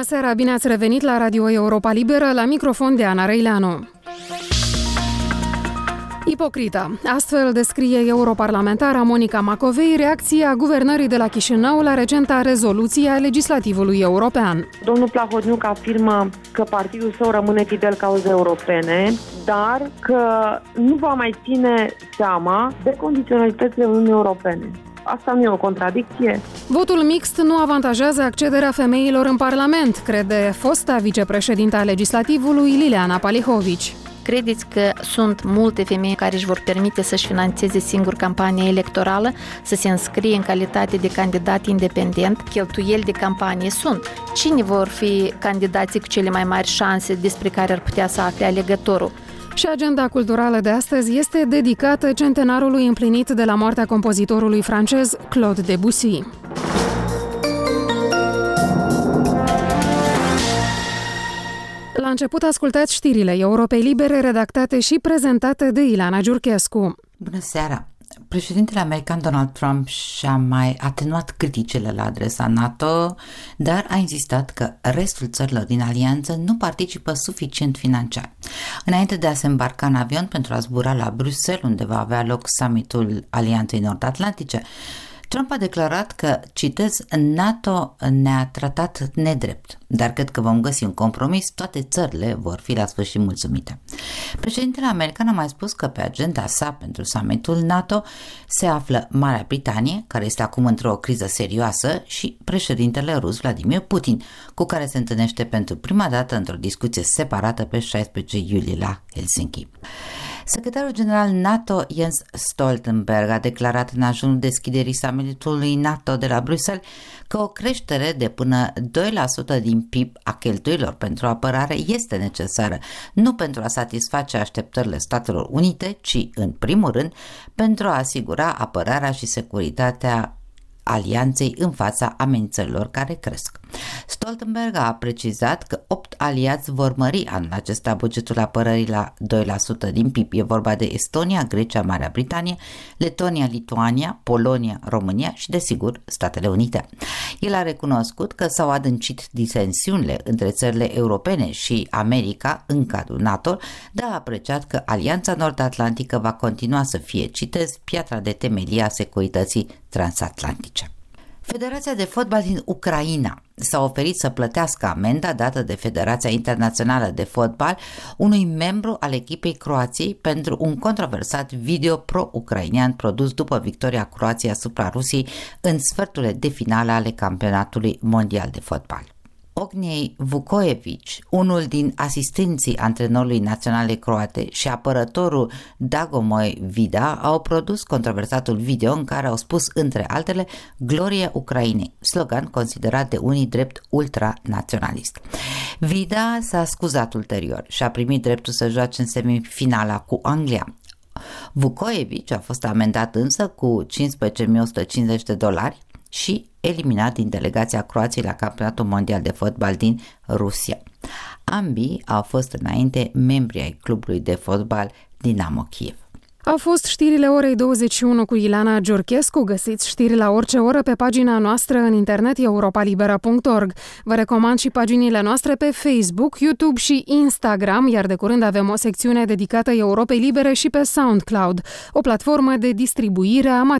seara, bine ați revenit la Radio Europa Liberă, la microfon de Ana Răileanu. Ipocrită. Astfel descrie europarlamentara Monica Macovei reacția guvernării de la Chișinău la recenta rezoluție a legislativului european. Domnul Plahotniuc afirmă că partidul său rămâne fidel cauzei europene, dar că nu va mai ține seama de condiționalitățile Uniunii Europene. Asta nu e o contradicție. Votul mixt nu avantajează accederea femeilor în Parlament, crede fosta vicepreședintă a legislativului Liliana Palihovici. Credeți că sunt multe femei care își vor permite să-și finanțeze singur campania electorală, să se înscrie în calitate de candidat independent? Cheltuieli de campanie sunt. Cine vor fi candidații cu cele mai mari șanse despre care ar putea să afle alegătorul? Și agenda culturală de astăzi este dedicată centenarului împlinit de la moartea compozitorului francez Claude Debussy. La început ascultați știrile Europei Libere, redactate și prezentate de Ilana Giurchescu. Bună seara! Președintele american Donald Trump și-a mai atenuat criticile la adresa NATO, dar a insistat că restul țărilor din alianță nu participă suficient financiar. Înainte de a se îmbarca în avion pentru a zbura la Bruxelles, unde va avea loc summitul Alianței Nord-Atlantice, Trump a declarat că, citez, NATO ne-a tratat nedrept, dar cred că vom găsi un compromis, toate țările vor fi la sfârșit mulțumite. Președintele american a mai spus că pe agenda sa pentru summitul NATO se află Marea Britanie, care este acum într-o criză serioasă, și președintele rus Vladimir Putin, cu care se întâlnește pentru prima dată într-o discuție separată pe 16 iulie la Helsinki. Secretarul general NATO Jens Stoltenberg a declarat în ajunul deschiderii summitului NATO de la Bruxelles că o creștere de până 2% din PIB a cheltuielor pentru apărare este necesară, nu pentru a satisface așteptările Statelor Unite, ci, în primul rând, pentru a asigura apărarea și securitatea alianței în fața amenințărilor care cresc. Stoltenberg a precizat că 8 aliați vor mări anul acesta bugetul apărării la 2% din PIB. E vorba de Estonia, Grecia, Marea Britanie, Letonia, Lituania, Polonia, România și, desigur, Statele Unite. El a recunoscut că s-au adâncit disensiunile între țările europene și America în cadrul NATO, dar a apreciat că Alianța Nord-Atlantică va continua să fie, citez, piatra de temelie a securității transatlantice. Federația de Fotbal din Ucraina s-a oferit să plătească amenda dată de Federația Internațională de Fotbal unui membru al echipei Croației pentru un controversat video pro-ucrainean produs după victoria Croației asupra Rusiei în sferturile de finală ale campionatului mondial de fotbal. Ognjej Vukojević, unul din asistenții antrenorului naționale croate și apărătorul Dragomir Vida, au produs controversatul video în care au spus, între altele, Glorie Ucrainei, slogan considerat de unii drept ultranaționalist. Vida s-a scuzat ulterior și a primit dreptul să joace în semifinala cu Anglia. Vukojević a fost amendat însă cu $15.150 și eliminat din delegația Croației la campionatul mondial de fotbal din Rusia. Ambii au fost înainte membri ai clubului de fotbal Dinamo Kiev. Au fost știrile orei 21 cu Ilana Giurchescu. Găsiți știri la orice oră pe pagina noastră în internet europalibera.org. Vă recomand și paginile noastre pe Facebook, YouTube și Instagram, iar de curând avem o secțiune dedicată Europei Libere și pe SoundCloud, o platformă de distribuire a